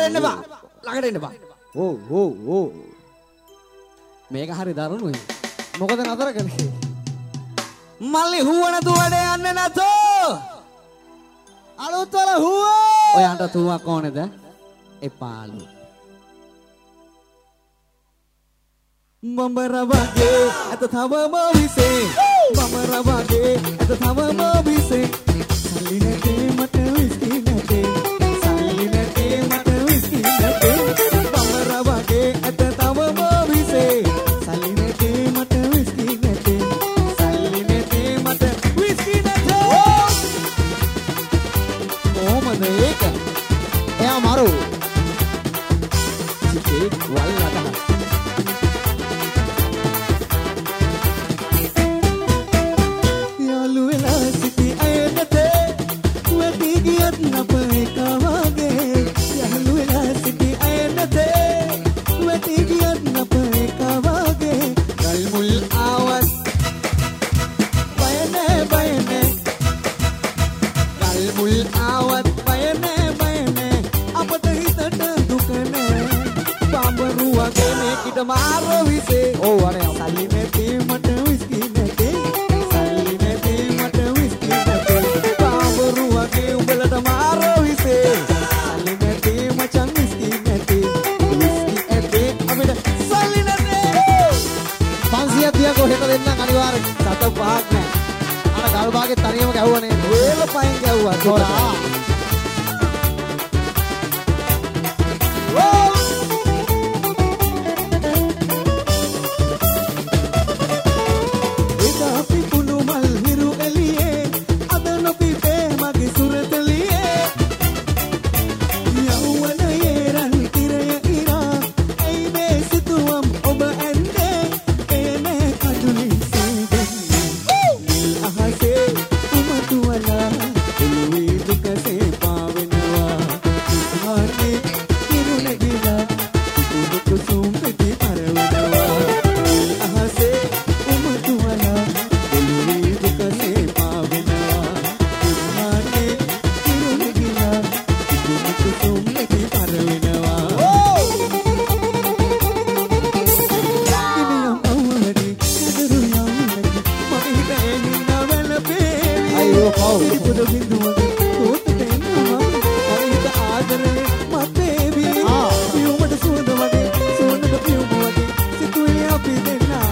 එන්න බා. ළඟට එන්න බා. ඕ. මේක හරි දරුණුයි. මොකද නතර කළේ? මල්ලි හුවන දුවඩ යන්නේ නැතෝ. අලුත් වල හුව. ඔයාට තුවක් ඕනේද? එපාලු. මමර වගේ අත තවම විසේ. මමර වගේ අත තවම විසේ. සල්ලි නැතේ මට විස්කි නැතේ. සල්ලි නැතේ මට විස්කි නැතේ. මමර වගේ අත තවම විසේ. සල්ලි නැතේ මට විස්කි නැතේ. සල්ලි නැතේ මට විස්කි නැතේ. කොහමද ඒක? එයා මරු. සිතේ වල්ලට मारो विसे ओ अरे साली ने ते मट विस्की नते साली ने ते मट विस्की नते बाबरुआ के उबलट मारो विसे साली ने ते मचन विस्की नते विस्की एते अबे साली ने ते 500ක් දියා කොහෙට දෙන්නම් අනිවාර්යෙන් සත පහක් නෑ අර ගල් භාගේ තනියම ගැහුවනේ වේල පයින් ගැහුවා තෝරා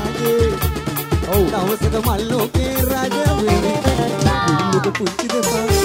मल्लो के राजा वेरी पुंची दे